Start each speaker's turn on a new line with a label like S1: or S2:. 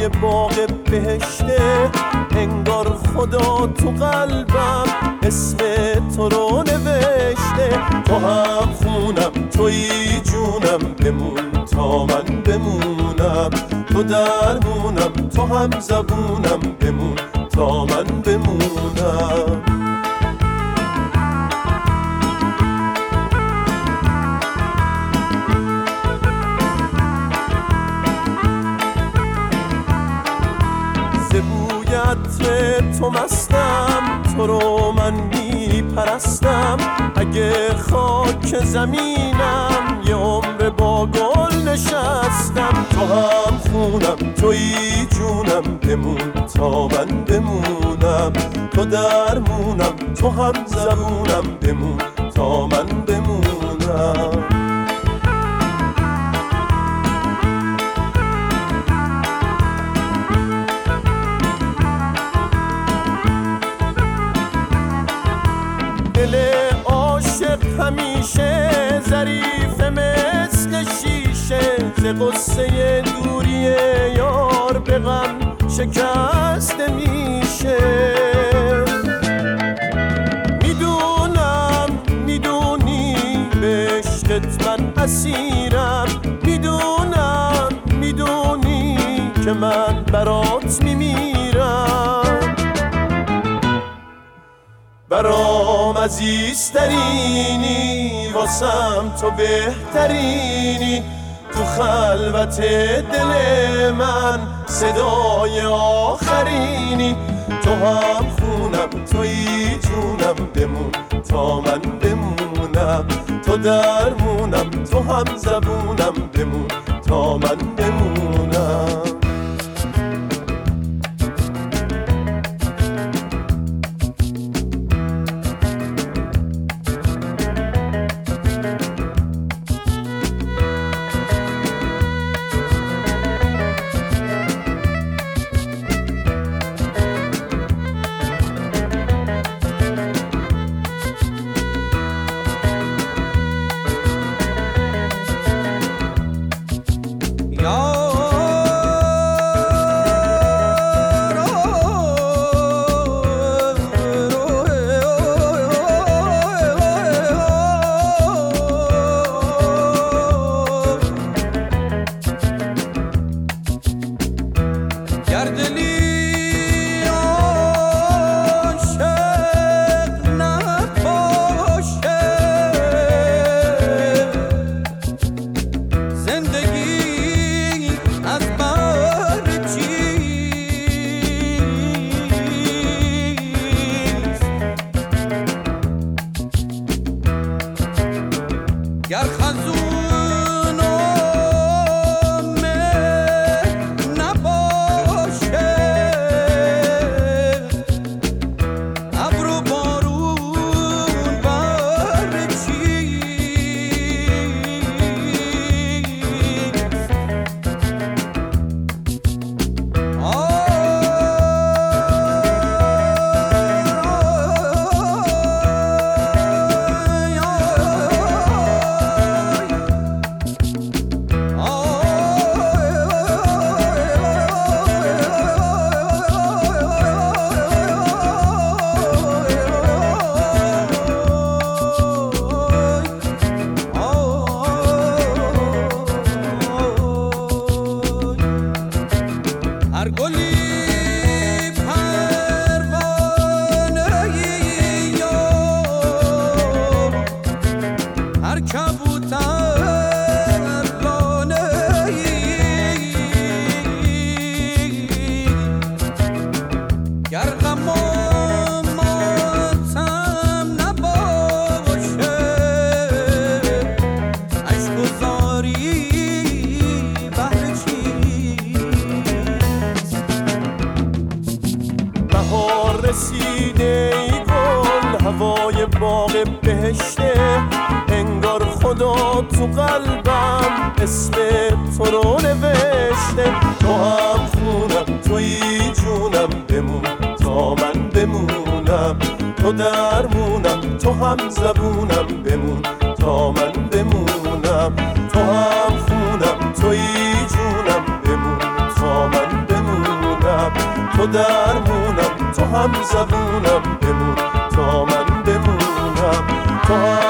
S1: هوای باغ بهشته، انگار خدا تو قلبم اسم تو رو نوشته. تو هم خونم تویی جونم، بمون تا من بمونم. تو درمونم تو هم زبونم، بمون تا من بمونم. بوی عطر تو مستم، تو رو من میپرستم. اگه خاک زمینم یه عمر با گل نشستم. تو هم خونم تویی جونم، بمون تا من بمونم. تو درمونم تو هم زبونم، بمون تا من بمونم. دل عاشق همیشه ظریف مثل شیشه، ز غصه دوری یار به غم شکسته میشه. میدونم میدونی به عشقت من اسیرم، میدونم میدونی که من برات میمیرم. برام عزیزترینی، واسم تو بهترینی. تو خلوت دل من صدای آخرینی. تو هم خونم تویی جونم، بمون تا من بمونم. تو درمونم تو هم زبونم، بمون تا من بمونم. رسیده ای گل، هوای باغ بهشته، انگار خدا تو قلبم اسم تو رو نوشته. تو هم خونم تویی جونم، بمون تا من بمونم. تو درمونم تو هم زبونم، بمون تا من بمونم. تو هم خونم تویی جونم، بمون تا من بمونم. تو درمونم، تو هم زبونم، بمون تا من بمونم. تو